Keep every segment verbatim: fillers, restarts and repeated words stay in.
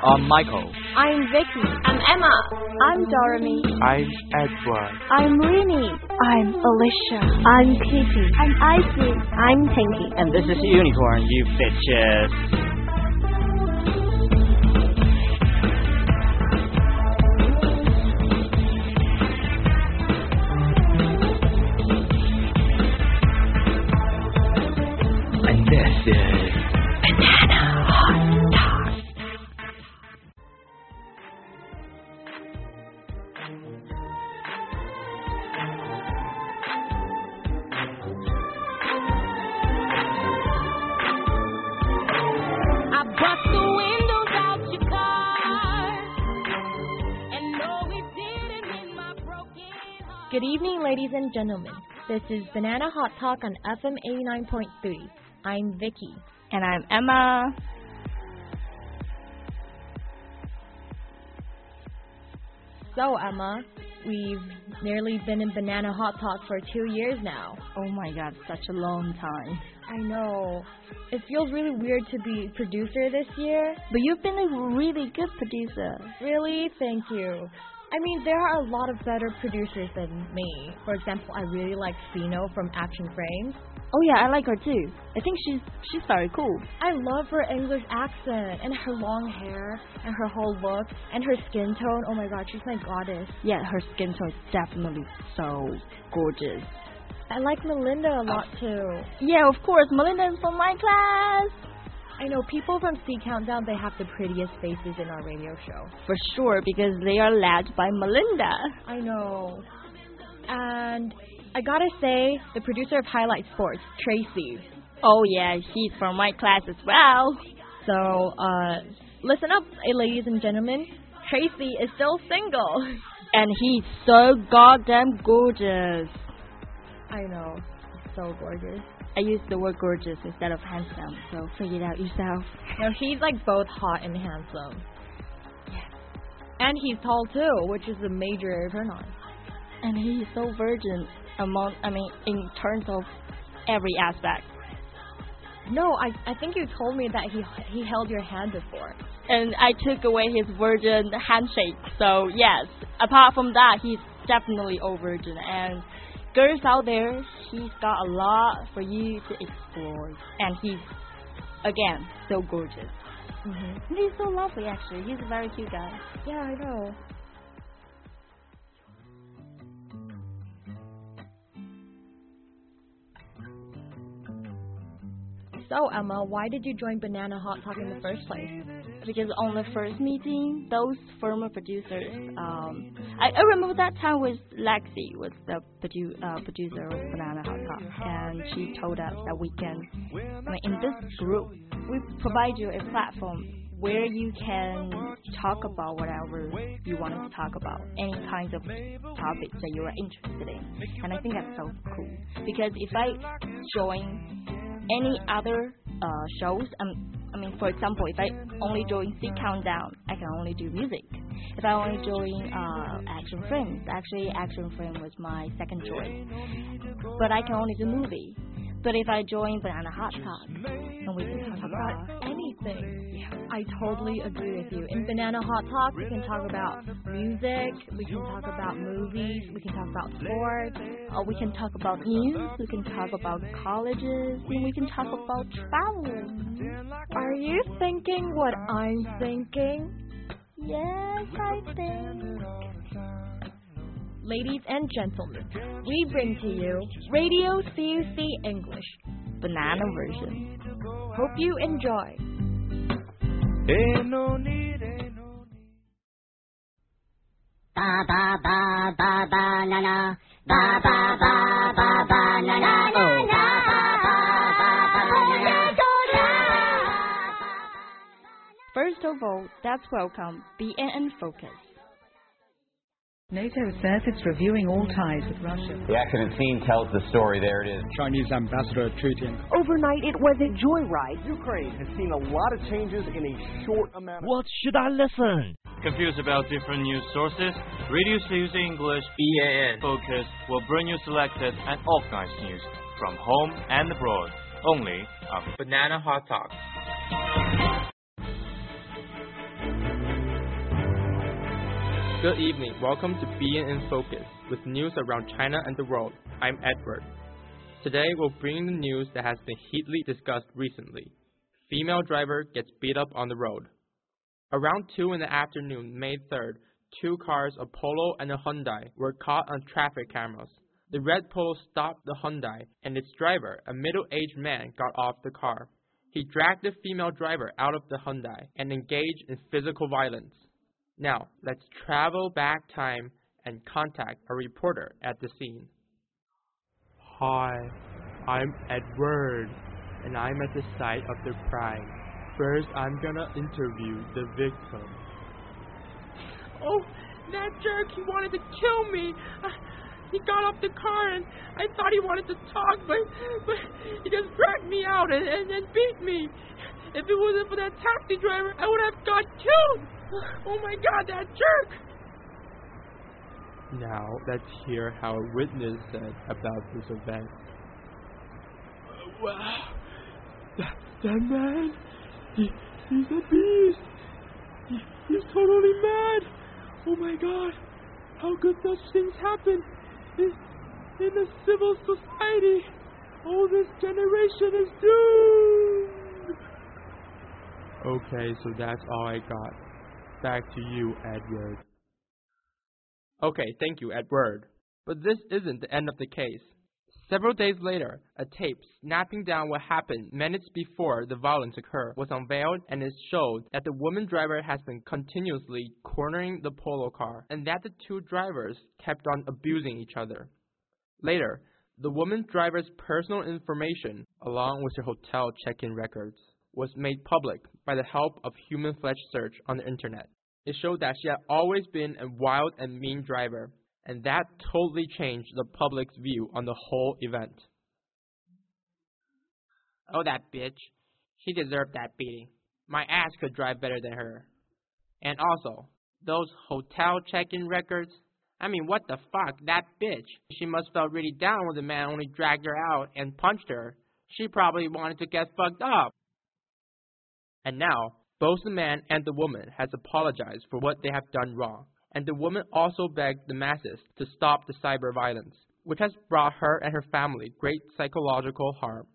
I'm Michael. I'm Vicky. I'm Emma. I'm Doremi. I'm Edward. I'm Rini. I'm Alicia. I'm Kitty. I'm Icy. I'm Tinky. And this is Unicorn, you bitches. And this is Banana Hot Talk. I bust the windows out your car, and no, it didn't mean my broken heart. Good evening, ladies and gentlemen. This is Banana Hot Talk on F M eighty-nine point three. I'm Vicky. And I'm Emma. So, Emma, we've nearly been in Banana Hot Talk for two years now. Oh my god, such a long time. I know. It feels really weird to be producer this year. But you've been a really good producer. Really? Thank you. I mean, there are a lot of better producers than me. For example, I really like Fino from Action Frames. Oh yeah, I like her too. I think she's she's very cool. I love her English accent and her long hair and her whole look and her skin tone. Oh my god, she's my goddess. Yeah, her skin tone is definitely so gorgeous. I like Melinda a lot too. Yeah, of course, Melinda is from my class. I know people from C Countdown, they have the prettiest faces in our radio show. For sure, because they are led by Melinda. I know. And I gotta say, the producer of Highlight Sports, Tracy. Oh yeah, he's from my class as well. So, uh, listen up, ladies and gentlemen. Tracy is still single. And he's so goddamn gorgeous. I know, so gorgeous. I used the word gorgeous instead of handsome, so figure it out yourself. No, he's like both hot and handsome. Yeah. And he's tall too, which is a major turn on. And he's so virgin among, I mean, in terms of every aspect. No, I I think you told me that he he held your hand before. And I took away his virgin handshake. So yes, apart from that, he's definitely all virgin. And girls out there, he's got a lot for you to explore. And he's, again, so gorgeous. Mm-hmm. And he's so lovely, actually. He's a very cute guy. Yeah, I know. So, Emma, why did you join Banana Hot Talk in the first place? Because on the first meeting, those former producers, um, I, I remember that time was Lexi was the produ- uh, producer of Banana Hot Talk, and she told us that we can, I mean, in this group, we provide you a platform where you can talk about whatever you want to talk about, any kinds of topics that you are interested in. And I think that's so cool, because if I join any other uh, shows, um, I mean, for example, if I only join C Countdown, I can only do music. If I only join uh, Action Frames, actually Action Frame was my second choice, but I can only do movie. But if I join Banana Hot Talk, then we can talk about anything. Yeah, I totally agree with you. In Banana Hot Talk, we can talk about music, we can talk about movies, we can talk about sports, uh, we can talk about news, we can talk about colleges, and we can talk about travel. Are you thinking what I'm thinking? Yes, I think. Ladies and gentlemen, we bring to you Radio C U C English, banana version. Hope you enjoy. Ain't no need, ain't no need. Ba ba ba ba banana, ba ba ba ba banana, oh ba ba ba ba banana. First of all, let's welcome B N N Focus. NATO says it's reviewing all ties with Russia. The accident scene tells the story. There it is. Chinese ambassador tweeting. Overnight, it was a joyride. Ukraine has seen a lot of changes in a short amount of... What should I listen? Confused about different news sources? Radio C U C English B A N Focus will bring you selected and organized news from home and abroad. Only on Banana Hot Talk. Good evening. Welcome to B N in Focus with news around China and the world. I'm Edward. Today we'll bring the news that has been heatedly discussed recently. Female driver gets beat up on the road. Around two in the afternoon, May third, two cars, a Polo and a Hyundai, were caught on traffic cameras. The red Polo stopped the Hyundai, and its driver, a middle-aged man, got off the car. He dragged the female driver out of the Hyundai and engaged in physical violence. Now, let's travel back time and contact a reporter at the scene. Hi, I'm Edward, and I'm at the site of the crime. First, I'm gonna interview the victim. Oh, that jerk, he wanted to kill me. Uh, he got off the car and I thought he wanted to talk, but, but he just dragged me out and, and, and beat me. If it wasn't for that taxi driver, I would have got killed. Oh my God, that jerk! Now, let's hear how a witness said about this event. Uh, wow, that, that man, he, he's a beast. He, he's totally mad. Oh my God, how could such things happen in, in a civil society? Oh, this generation is doomed. Okay, so that's all I got. Back to you, Edward. Okay, thank you, Edward. But this isn't the end of the case. Several days later, a tape snapping down what happened minutes before the violence occurred was unveiled, and it showed that the woman driver has been continuously cornering the Polo car and that the two drivers kept on abusing each other. Later, the woman driver's personal information, along with her hotel check-in records, was made public by the help of human-fledged search on the internet. It showed that she had always been a wild and mean driver, and that totally changed the public's view on the whole event. Oh, that bitch. She deserved that beating. My ass could drive better than her. And also, those hotel check-in records, I mean, what the fuck, that bitch. She must felt really down when the man only dragged her out and punched her. She probably wanted to get fucked up. And now, both the man and the woman has apologized for what they have done wrong, and the woman also begged the masses to stop the cyber violence, which has brought her and her family great psychological harm.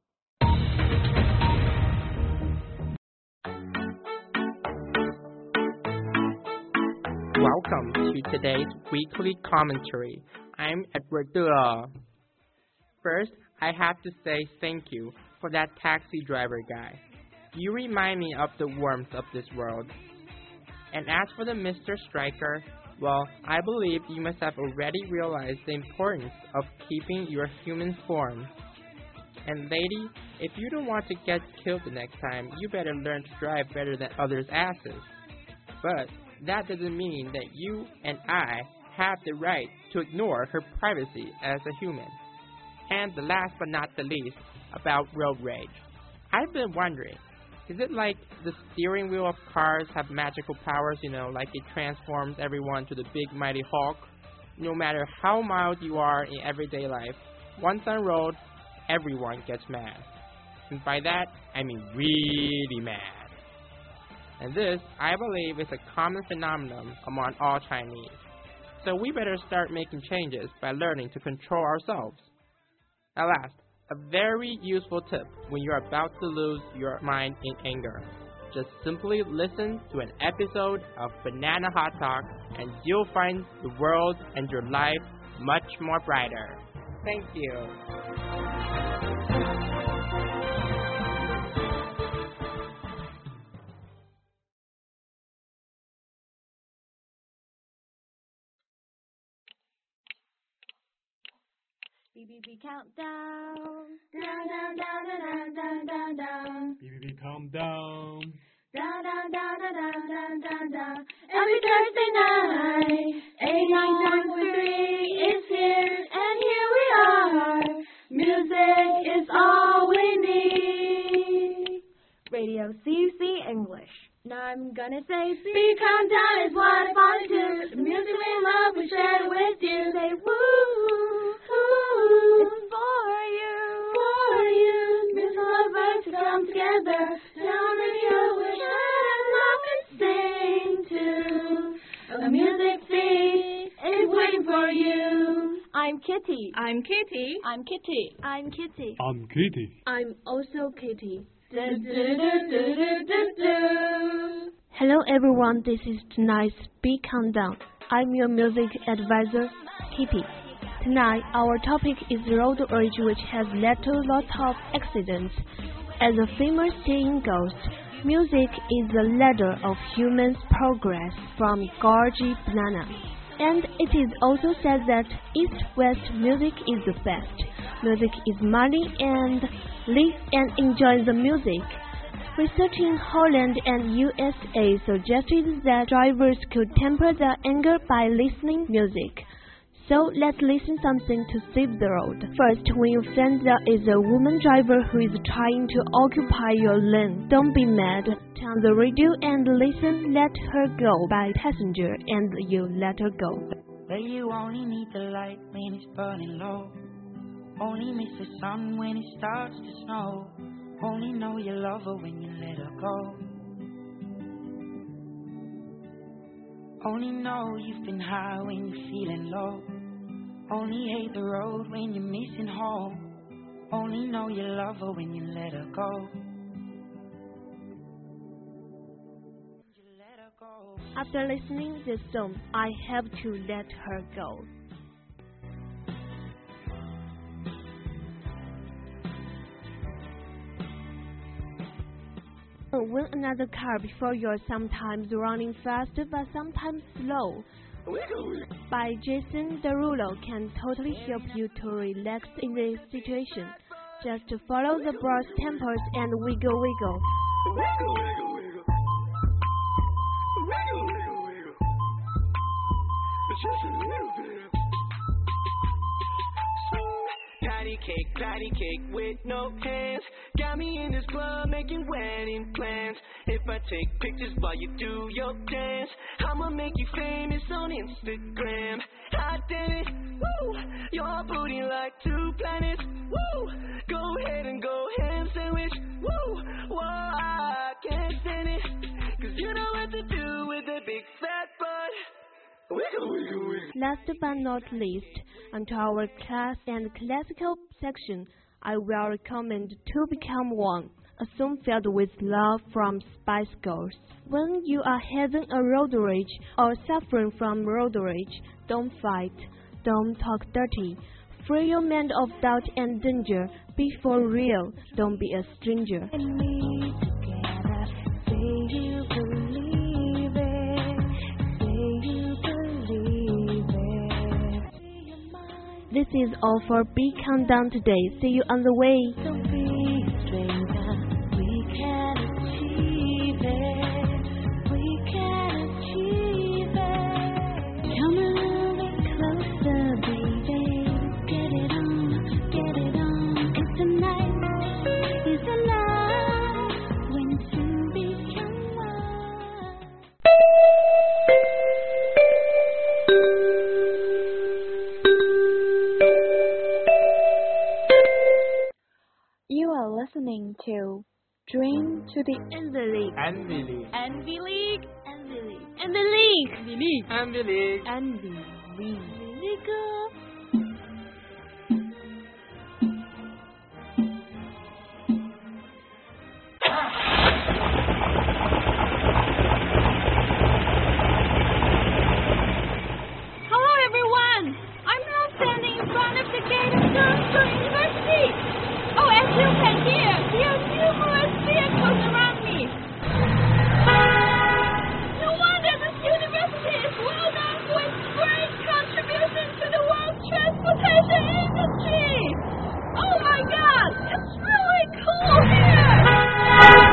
Welcome to today's weekly commentary. I'm Edward Duh. First, I have to say thank you for that taxi driver guy. You remind me of the warmth of this world. And as for the Mister Striker, well, I believe you must have already realized the importance of keeping your human form. And lady, if you don't want to get killed the next time, you better learn to drive better than others' asses. But that doesn't mean that you and I have the right to ignore her privacy as a human. And the last but not the least, about road rage. I've been wondering, is it like the steering wheel of cars have magical powers, you know, like it transforms everyone to the big mighty Hulk? No matter how mild you are in everyday life, once on road, everyone gets mad. And by that, I mean really mad. And this, I believe, is a common phenomenon among all Chinese. So we better start making changes by learning to control ourselves. At last, a very useful tip when you're about to lose your mind in anger. Just simply listen to an episode of Banana Hot Talk and you'll find the world and your life much more brighter. Thank you. B B B countdown. Down, down, down, down, down, down, down. B B B, calm down. Down, down, down, down, down, down, down. Every Thursday night, eighty-nine point three is here, and here we are. Music is all we need. Radio C C English. Now I'm gonna say B B countdown is what I want to do. The music we love, we share it with you. Say woo, woo. It's for you, for you. Music lovers to come together. Now radio, we share and laugh and sing too. The music Kitty. I'm Kitty. I'm Kitty. I'm Kitty. I'm Kitty. I'm also Kitty. Hello everyone, this is tonight's Big Countdown. I'm your music advisor, Kitty. Tonight, our topic is road rage, which has led to lots of accidents. As a famous saying goes, music is the ladder of human's progress from Gorgy Banana. And it is also said that East-West music is the best. Music is money, and live and enjoy the music. Research in Holland and U S A suggested that drivers could temper their anger by listening music. So let's listen something to save the road. First, when you find there is a woman driver who is trying to occupy your lane, don't be mad. Turn the radio and listen Let Her Go by Passenger, and you let her go. Well, you only need the light when it's burning low. Only miss the sun when it starts to snow. Only know you love her when you let her go. Only know you've been high when you're feeling low. Only hate the road when you're missing home. Only know you love her when you let her go. After listening this song, I have to let her go. When another car before you're sometimes running fast but sometimes slow by Jason Derulo can totally help you to relax in this situation. Just follow the brass tempers and wiggle wiggle. Wiggle, wiggle, wiggle. Wiggle, wiggle, wiggle. Just a little bit. Patty cake, patty cake with no hands. Got me in this club making wedding plans. If I take pictures while you do your dance, I'ma make you famous on Instagram. I did it, woo. Your booty like two planets, woo. Go ahead and go ham sandwich, woo. Whoa, I can't stand it, cause you know what to do with a big fat butt. Wiggle, wiggle, wiggle. Last but not least, onto our class and classical section, I will recommend To Become One, a song filled with love from Spice Girls. When you are having a road rage or suffering from road rage, don't fight, don't talk dirty. Free your mind of doubt and danger. Be for real, don't be a stranger. This is all for Big Countdown today. See you on the way. Don't be a stranger. We can achieve it. We can achieve it. Come a little bit closer, baby. Get it on, get it on. And tonight is the night when two become one. You are listening to Dream to the Envy League. Envy League. Envy League. Envy League. Envy League. Envy League. Envy League. Envy League. League. Hello everyone! I'm now standing in front of the gate of Durham University. Oh, as you can hear, there are numerous vehicles around me. No wonder this university is well known for its great contribution to the world's transportation industry. Oh my God, it's really cool here.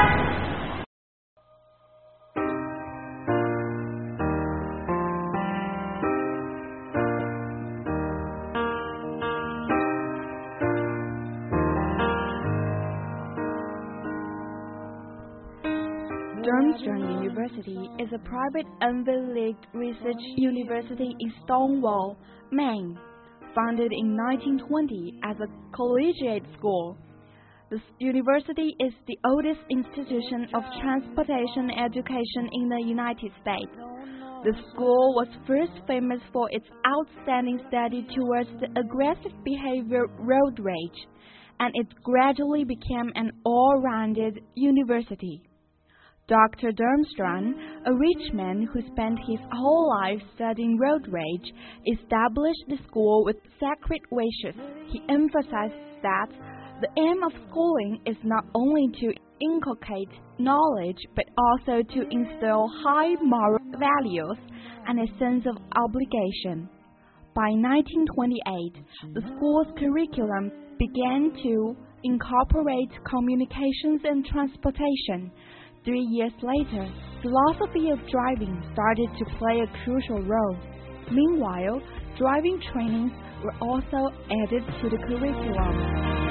Durham University is a private Envy League research university in Stonewall, Maine. Founded in nineteen twenty as a collegiate school, this university is the oldest institution of transportation education in the United States. The school was first famous for its outstanding study towards the aggressive behavior road rage, and it gradually became an all-rounded university. Doctor Durmstrang, a rich man who spent his whole life studying road rage, established the school with sacred wishes. He emphasized that the aim of schooling is not only to inculcate knowledge, but also to instill high moral values and a sense of obligation. By nineteen twenty-eight, the school's curriculum began to incorporate communications and transportation. Three years later, philosophy of driving started to play a crucial role. Meanwhile, driving trainings were also added to the curriculum.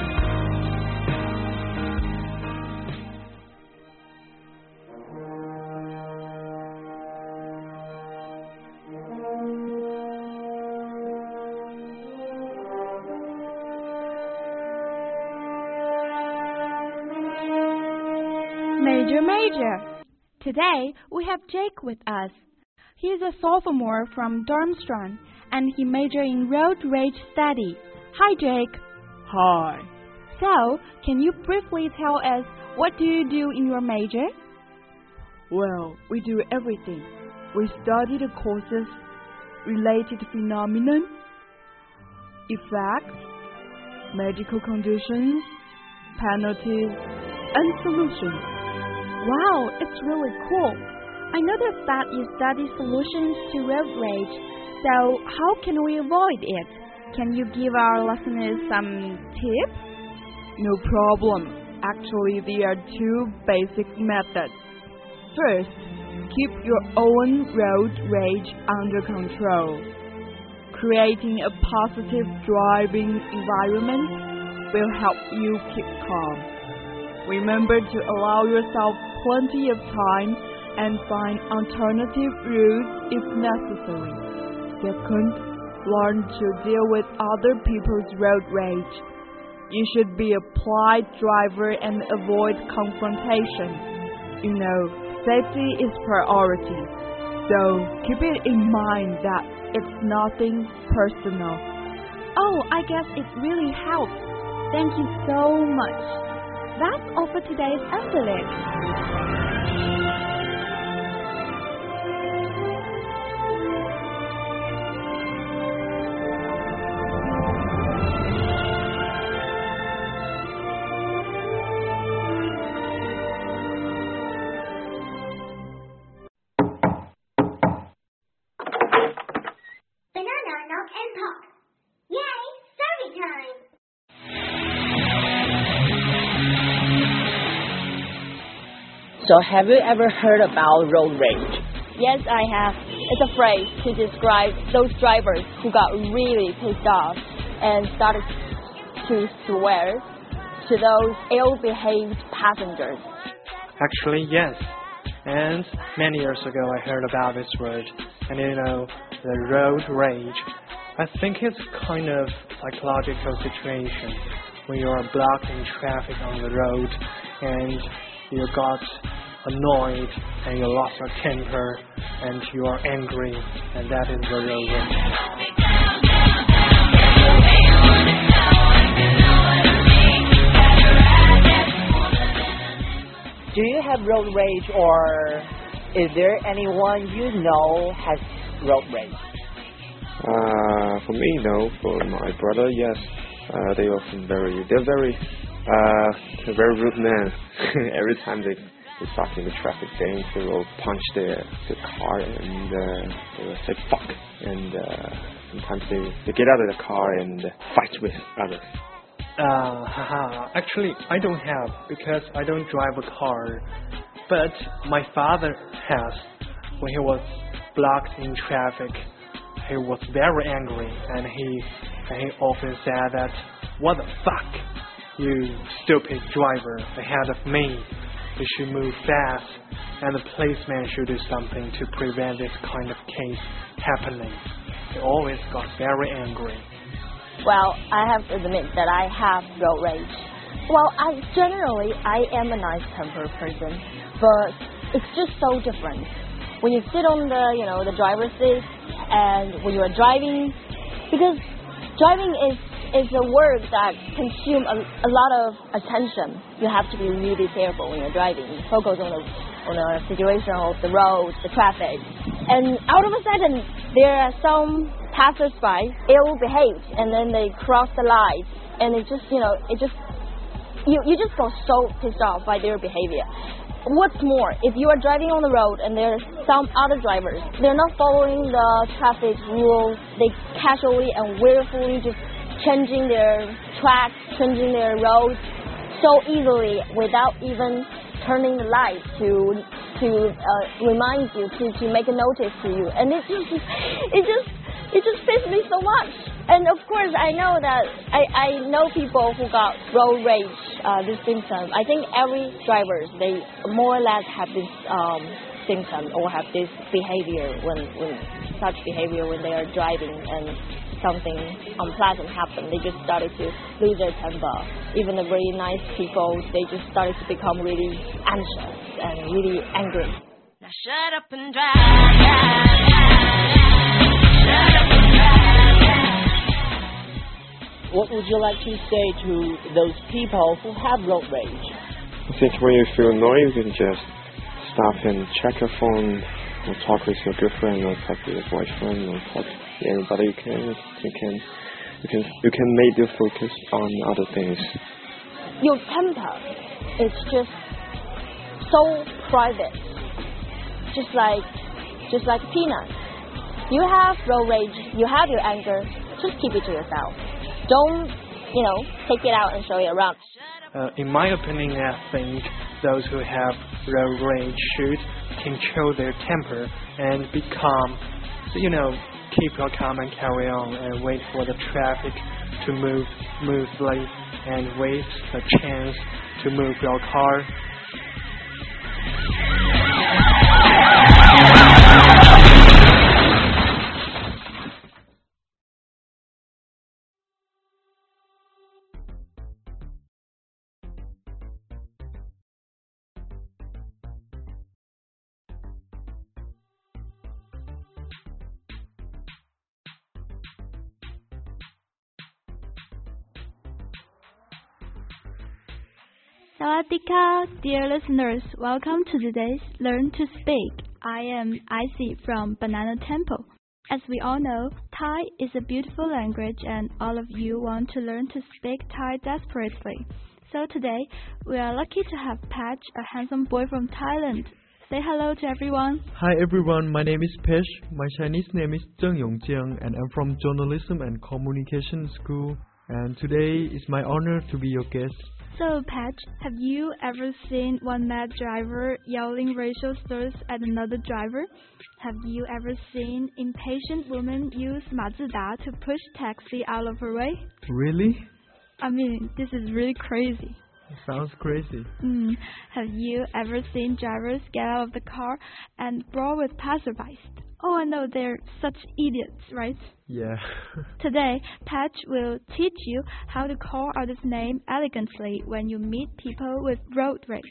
Major, Major! Today we have Jake with us. He is a sophomore from Durmstrang, and he majored in road rage study. Hi, Jake. Hi. So, can you briefly tell us what do you do in your major? Well, we do everything. We study the causes, related phenomenon, effects, medical conditions, penalties, and solutions. Wow, it's really cool. I noticed that you study solutions to road rage, so how can we avoid it? Can you give our listeners some tips? No problem. Actually, there are two basic methods. First, keep your own road rage under control. Creating a positive driving environment will help you keep calm. Remember to allow yourself plenty of time and find alternative routes if necessary. Second, learn to deal with other people's road rage. You should be a polite driver and avoid confrontation. You know, safety is priority, so keep it in mind that it's nothing personal. Oh, I guess it really helps. Thank you so much. That's all for today's English. Banana, knock, and pop. Yay, survey time! So have you ever heard about road rage? Yes, I have. It's a phrase to describe those drivers who got really pissed off and started to swear to those ill-behaved passengers. Actually, yes. And many years ago I heard about this word. And you know, the road rage. I think it's kind of psychological situation when you are blocking traffic on the road and you got annoyed and you lost your temper and you are angry, and that is the road rage. Do you have road rage, or is there anyone you know has road rage? Uh, for me, no. For my brother, yes. Uh, they often very, they're very, uh, they're very rude men. Every time they they stop in the traffic, they, they will punch their the car and uh, they will say fuck. And uh, sometimes they, they get out of the car and fight with others. Uh, haha. Actually, I don't have, because I don't drive a car. But my father has. When he was blocked in traffic, he was very angry, and he and he often said that, "What the fuck, you stupid driver ahead of me? You should move fast, and the policeman should do something to prevent this kind of case happening." He always got very angry. Well, I have to admit that I have road rage. Well, I generally I am a nice-tempered person, but it's just so different. when you sit on the, you know, the driver's seat, and when you are driving, because driving is is a work that consumes a, a lot of attention. You have to be really careful when you're driving. You focus on the on the situation of the road, the traffic, and out of a sudden there are some passers-by ill-behaved, and then they cross the line, and it just, you know, it just you you just go so pissed off by their behavior. What's more, if you are driving on the road and there's some other drivers, they're not following the traffic rules, they casually and willfully just changing their tracks, changing their roads so easily without even turning the light to to uh, remind you, to, to make a notice to you. And it just it just it just pisses me so much. And of course I know that I, I know people who got road rage, uh, this symptom. I think every drivers, they more or less have this um, symptom or have this behavior when, when such behavior when they are driving and something unpleasant happened. They just started to lose their temper. Even the very nice people, they just started to become really anxious and really angry. Now shut up and drive, drive, drive. Shut up and drive, drive. What would you like to say to those people who have road rage? I think when you feel annoyed, you can just stop and check your phone, or talk with your girlfriend, or talk with your boyfriend, or talk to anybody you can. You can, you can, you can make your focus on other things. Your temper is just so private, just like, just like peanuts. You have road rage, you have your anger, just keep it to yourself. Don't, you know, take it out and show it around. Uh, in my opinion, I think those who have road rage should control their temper and be calm. So, you know, keep your calm and carry on, and wait for the traffic to move smoothly, and wait the chance to move your car. Sawadika, dear listeners, welcome to today's Learn to Speak. I am Icy from Banana Temple. As we all know, Thai is a beautiful language and all of you want to learn to speak Thai desperately. So today, we are lucky to have Patch, a handsome boy from Thailand. Say hello to everyone. Hi everyone, my name is Patch. My Chinese name is Zheng Yongjiang and I'm from Journalism and Communication School. And today it's my honor to be your guest. So, Patch, have you ever seen one mad driver yelling racial slurs at another driver? Have you ever seen impatient woman use Mazda to push taxi out of her way? Really? I mean, this is really crazy. Sounds crazy. Mm. Have you ever seen drivers get out of the car and brawl with passerbys? Oh, I know, they're such idiots, right? Yeah. Today, Patch will teach you how to call out his name elegantly when you meet people with road rage.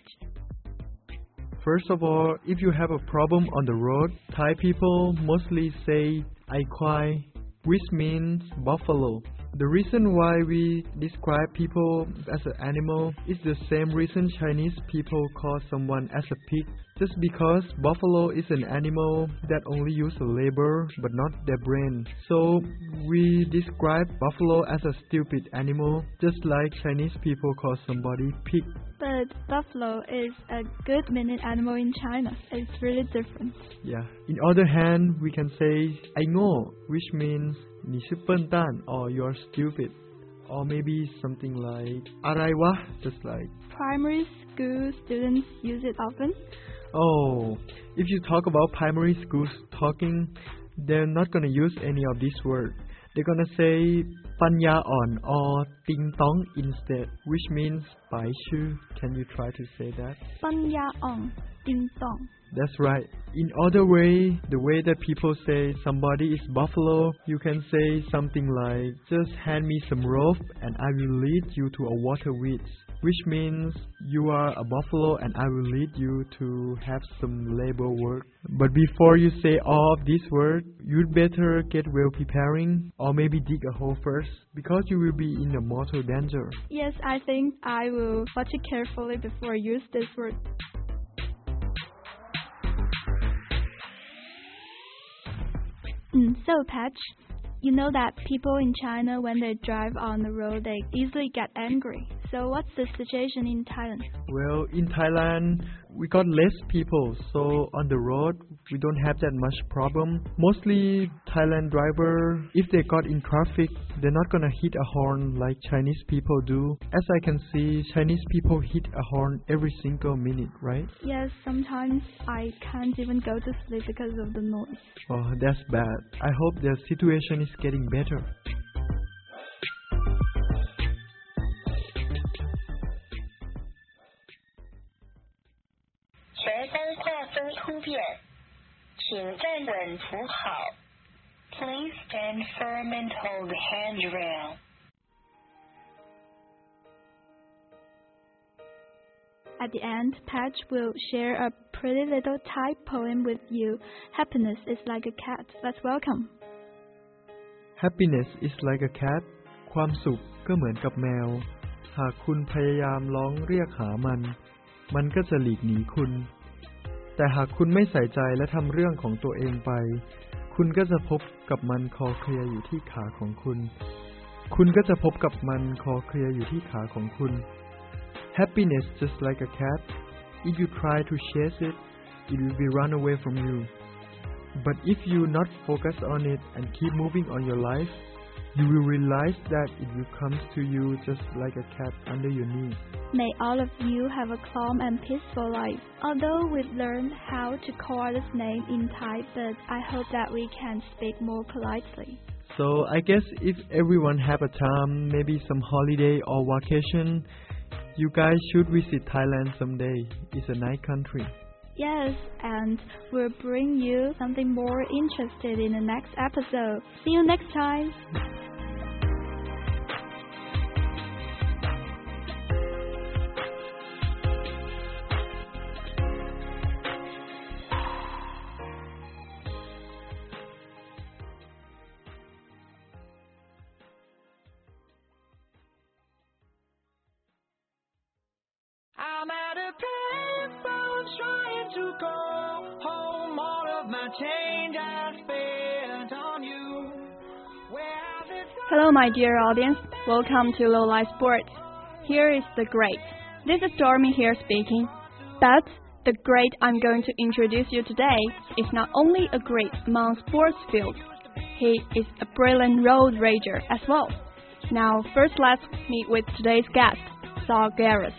First of all, if you have a problem on the road, Thai people mostly say "I kwai," which means buffalo. The reason why we describe people as an animal is the same reason Chinese people call someone as a pig. Just because buffalo is an animal that only uses labor but not their brain. So we describe buffalo as a stupid animal, just like Chinese people call somebody pig. But buffalo is a good meaning animal in China. It's really different. Yeah. In other hand, we can say "I know," which means 你是笨蛋 or you're stupid. Or maybe something like อะไรวะ, just like primary school students use it often. Oh, if you talk about primary schools talking, they're not gonna use any of these words. They're gonna say ปัญญาอ่อน or Ding Dong instead, which means Bai Shu. Can you try to say that? ปัญญาอ่องติงตอง That's right. In other way, the way that people say somebody is buffalo, you can say something like, just hand me some rope and I will lead you to a water weeds, which means you are a buffalo and I will lead you to have some labor work. But before you say all of these words, you'd better get well preparing or maybe dig a hole first because you will be in a mortal danger. Yes, I think I will watch it carefully before I use this word. Mm, so, Patch, you know that people in China, when they drive on the road, they easily get angry. So what's the situation in Thailand? Well, in Thailand, we got less people, so on the road, we don't have that much problem. Mostly Thailand driver, if they got in traffic, they're not gonna hit a horn like Chinese people do. As I can see, Chinese people hit a horn every single minute, right? Yes, sometimes I can't even go to sleep because of the noise. Oh, that's bad. I hope the situation is getting better. 学生划分突变，请站稳扶好。Please stand firm and hold handrail. At the end, Patch will share a pretty little Thai poem with you. Happiness is like a cat. Let's welcome. Happiness is like a cat. ความสุขก็เหมือนกับแมว หากคุณพยายามร้องเรียกหามัน มันก็จะหลีกหนีคุณ แต่หากคุณไม่ใส่ใจและทำเรื่องของตัวเองไป คุณก็จะพบกับมันคอเคลียอยู่ที่ขาของคุณ คุณก็จะพบกับมันคอเคลียอยู่ที่ขาของคุณ Happiness just like a cat. If you try to chase it, it will be run away from you. But if you not focus on it and keep moving on your life, you will realize that it will come to you just like a cat under your knee. May all of you have a calm and peaceful life. Although we've learned how to call this name in Thai, but I hope that we can speak more politely. So I guess if everyone have a time, maybe some holiday or vacation, you guys should visit Thailand someday. It's a nice country. Yes, and we'll bring you something more interesting in the next episode. See you next time. I'm at a payphone trying to go home. All of my change I spent on you. Hello, my dear audience. Welcome to Low Life Sports. Here is the great. This is Stormy here speaking. But the great I'm going to introduce you today is not only a great among sports fields. He is a brilliant road rager as well. Now, first let's meet with today's guest, Zalgiris.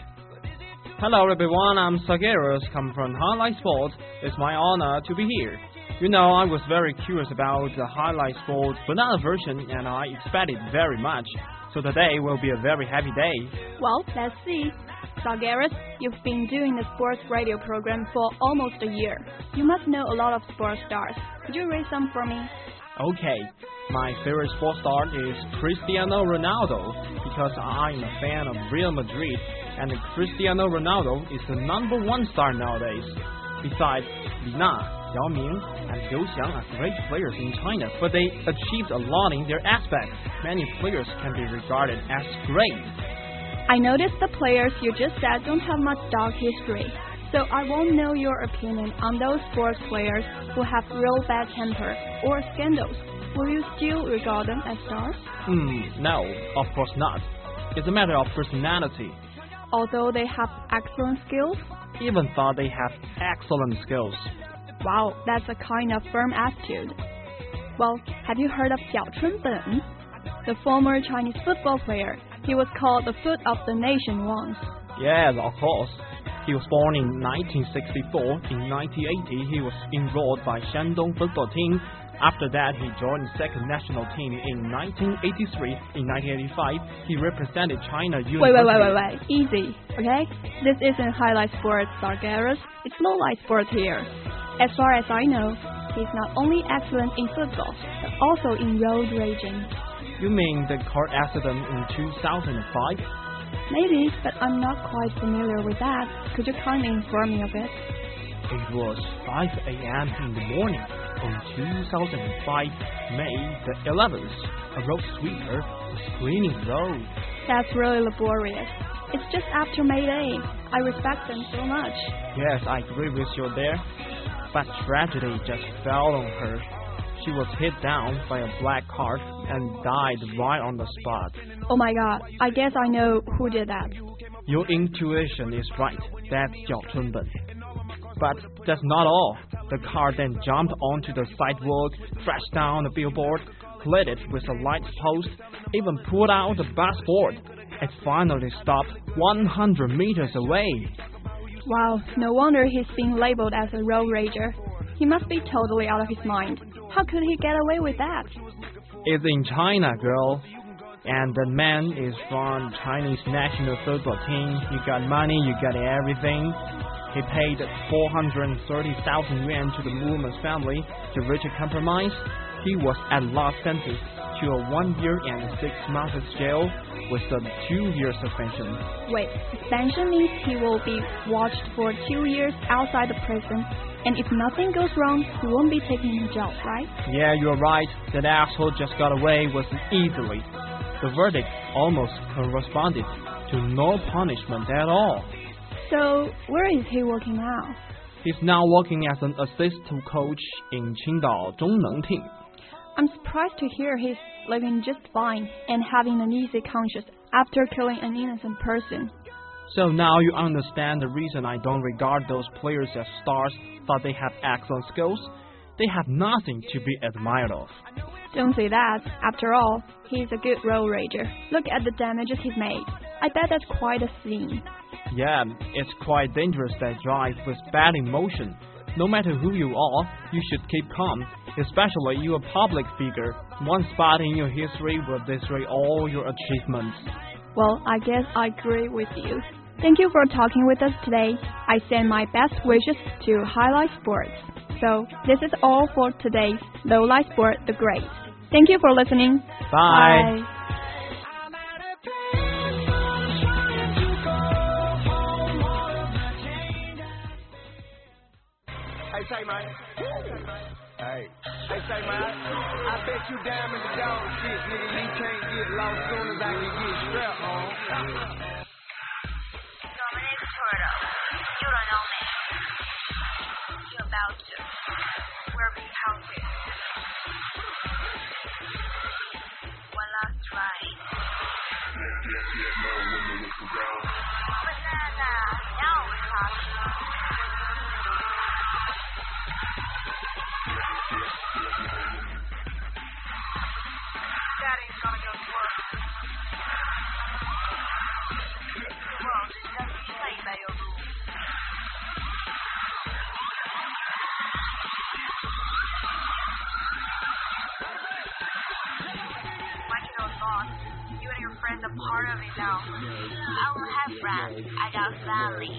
Hello everyone, I'm Zalgiris, come from Highlight Sports. It's my honor to be here. You know, I was very curious about the Highlight Sports banana version and I expected very much. So today will be a very happy day. Well, let's see. Zalgiris, you've been doing the sports radio program for almost a year. You must know a lot of sports stars. Could you read some for me? Okay, my favorite sports star is Cristiano Ronaldo because I'm a fan of Real Madrid and Cristiano Ronaldo is the number one star nowadays. Besides, Li Na, Yao Ming, and Liu Xiang are great players in China, but they achieved a lot in their aspects. Many players can be regarded as great. I noticed the players you just said don't have much dark history, so I won't know your opinion on those sports players who have real bad temper or scandals. Will you still regard them as stars? Hmm, no, of course not. It's a matter of personality. Although they have excellent skills? Even though they have excellent skills. Wow, that's a kind of firm attitude. Well, have you heard of Xiao Chunben? The former Chinese football player. He was called the foot of the nation once. Yes, of course. He was born in nineteen sixty-four. In nineteen eighty, he was enrolled by Shandong football team After that, he joined the second national team in nineteen eighty-three. In nineteen eighty-five, he represented China University. Wait, wait, wait, wait, wait. Easy, okay? This isn't highlight sports, Sargeras. It's low light sports here. As far as I know, he's not only excellent in football, but also in road raging. You mean the car accident in two thousand five? Maybe, but I'm not quite familiar with that. Could you kindly inform me of it? It was five a m in the morning on two thousand five, May the eleventh. A road sweeper was cleaning the road. That's really laborious. It's just after May Day. I respect them so much. Yes, I agree with you there. But tragedy just fell on her. She was hit down by a black car and died right on the spot. Oh my god, I guess I know who did that. Your intuition is right. That's Jiao Chunben. But that's not all. The car then jumped onto the sidewalk, crashed down the billboard, collided with a light post, even pulled out the bus board. It finally stopped one hundred meters away. Wow, no wonder he's being labeled as a road rager. He must be totally out of his mind. How could he get away with that? It's in China, girl. And the man is from Chinese national football team. You got money, you got everything. He paid four hundred thirty thousand yuan to the woman's family to reach a compromise. He was at last sentenced to a one year and six months jail with a two year suspension. Wait, suspension means he will be watched for two years outside the prison, and if nothing goes wrong, he won't be taken to jail, right? Yeah, you're right. That asshole just got away with it easily. The verdict almost corresponded to no punishment at all. So, where is he working now? He's now working as an assistant coach in Qingdao Zhongneng team. I'm surprised to hear he's living just fine and having an easy conscience after killing an innocent person. So now you understand the reason I don't regard those players as stars, but they have excellent skills. They have nothing to be admired of. Don't say that. After all, he's a good road rager. Look at the damages he's made. I bet that's quite a scene. Yeah, it's quite dangerous that drive with bad emotion. No matter who you are, you should keep calm, especially you're a public figure. One spot in your history will destroy all your achievements. Well, I guess I agree with you. Thank you for talking with us today. I send my best wishes to Highlight Sports. So, this is all for today's Low Light Sport the Great. Thank you for listening. Bye. Bye. Hey, say, man. Hey. Hey, say, man. I bet you down in the dog shit, nigga. You can't get lost soon as I can get strapped on. So, my name's Turtle. You don't know me. You're about to. We're being counted. One last try. Banana, now we're talking. That ain't gonna go to work. Well, just play by your rules. Like you know, boss, you and your friends are part of it now. I don't have friends. I got family.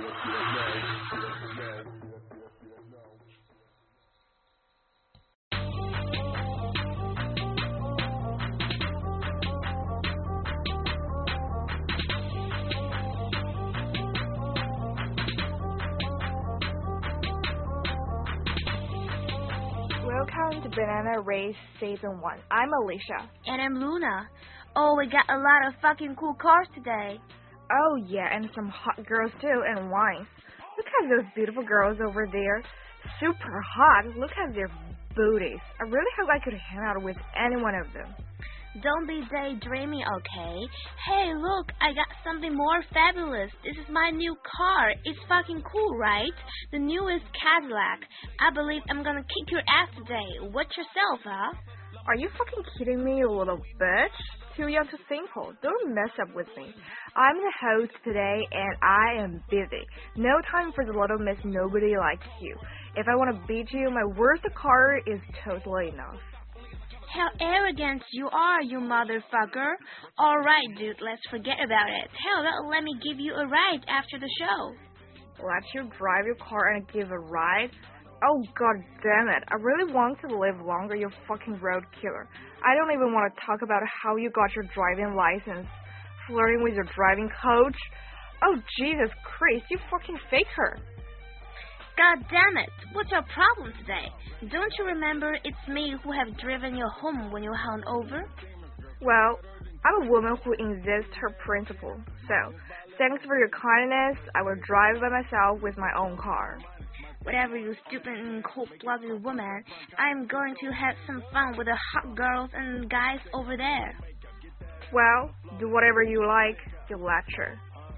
Welcome to Banana Race Season one. I'm Alicia. And I'm Luna. Oh, we got a lot of fucking cool cars today. Oh, yeah, and some hot girls too, and wines. Look at those beautiful girls over there. Super hot. Look at their booties. I really hope I could hang out with any one of them. Don't be daydreaming, okay? Hey, look, I got something more fabulous. This is my new car. It's fucking cool, right? The newest Cadillac. I believe I'm gonna kick your ass today. Watch yourself, huh? Are you fucking kidding me, you little bitch? Too young to simple. Don't mess up with me. I'm the host today and I am busy. No time for the little miss nobody likes you. If I want to beat you, my worst card is totally enough. How arrogant you are, you motherfucker. Alright, dude, let's forget about it. How about let me give you a ride after the show? Let you drive your car and give a ride? Oh, god damn it. I really want to live longer, you fucking road killer. I don't even want to talk about how you got your driving license. Flirting with your driving coach? Oh, Jesus Christ, you fucking faker. God damn it. What's your problem today? Don't you remember it's me who have driven you home when you were hungover? Well, I'm a woman who insists her principle. So, thanks for your kindness. I will drive by myself with my own car. Whatever, you stupid and cold-blooded woman, I'm going to have some fun with the hot girls and guys over there. Well, do whatever you like, you lecture.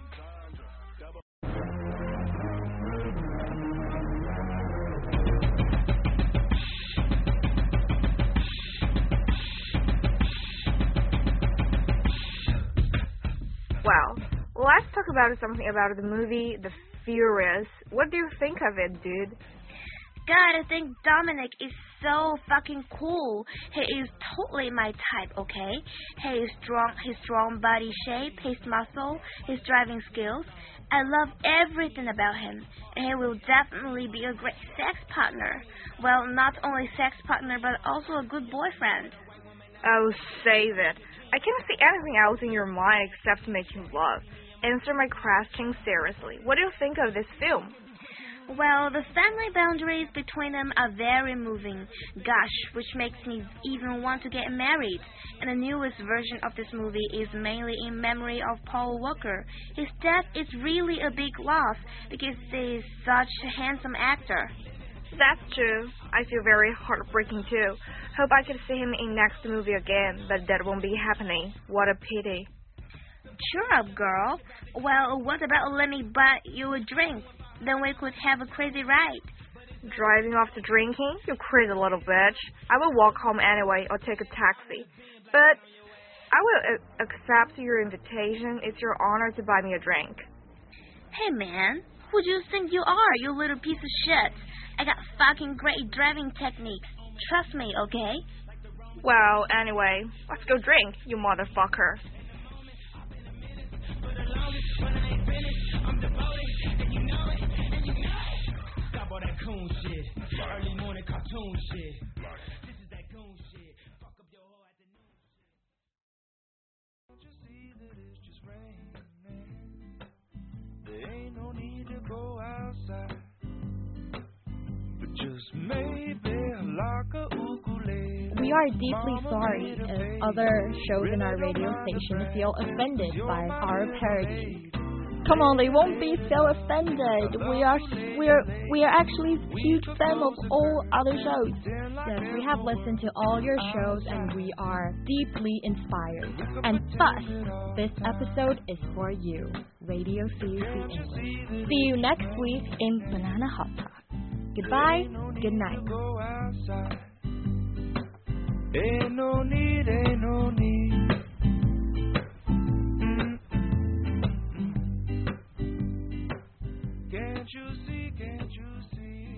Well, let's talk about something about the movie The Furious. What do you think of it, dude? God, I think Dominic is so fucking cool. He is totally my type, okay? He is strong, his strong body shape, his muscle, his driving skills. I love everything about him, and he will definitely be a great sex partner. Well, not only sex partner, but also a good boyfriend. Oh, save it. I can't see anything else in your mind except making love. Answer my question seriously. What do you think of this film? Well, the family boundaries between them are very moving. Gosh, which makes me even want to get married. And the newest version of this movie is mainly in memory of Paul Walker. His death is really a big loss because he is such a handsome actor. That's true. I feel very heartbreaking too. Hope I could see him in next movie again, but that won't be happening. What a pity. Cheer up, girl. Well, what about let me buy you a drink? Then we could have a crazy ride. Driving off to drinking? You crazy little bitch. I will walk home anyway or take a taxi. But I will uh, accept your invitation. It's your honor to buy me a drink. Hey, man. Who do you think you are, you little piece of shit? I got fucking great driving techniques. Trust me, okay? Well, anyway, let's go drink, you motherfucker. We are deeply sorry if other shows in our radio station feel offended by our parody. Come on, they won't be so offended. We are we are we are actually huge fans of all other shows. Yes, we have listened to all your shows and we are deeply inspired. And thus, this episode is for you, Radio C U C English. See you next week in Banana Hot Talk. Goodbye, good night. Ain't no need, ain't no need. Can't you see, can't you see?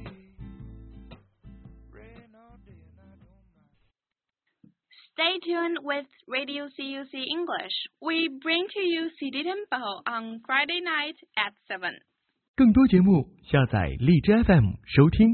Rain all day and I don't mind. Stay tuned with Radio C U C English. We bring to you City Temple on Friday night at seven. 更多节目，下载荔枝 F M 收听。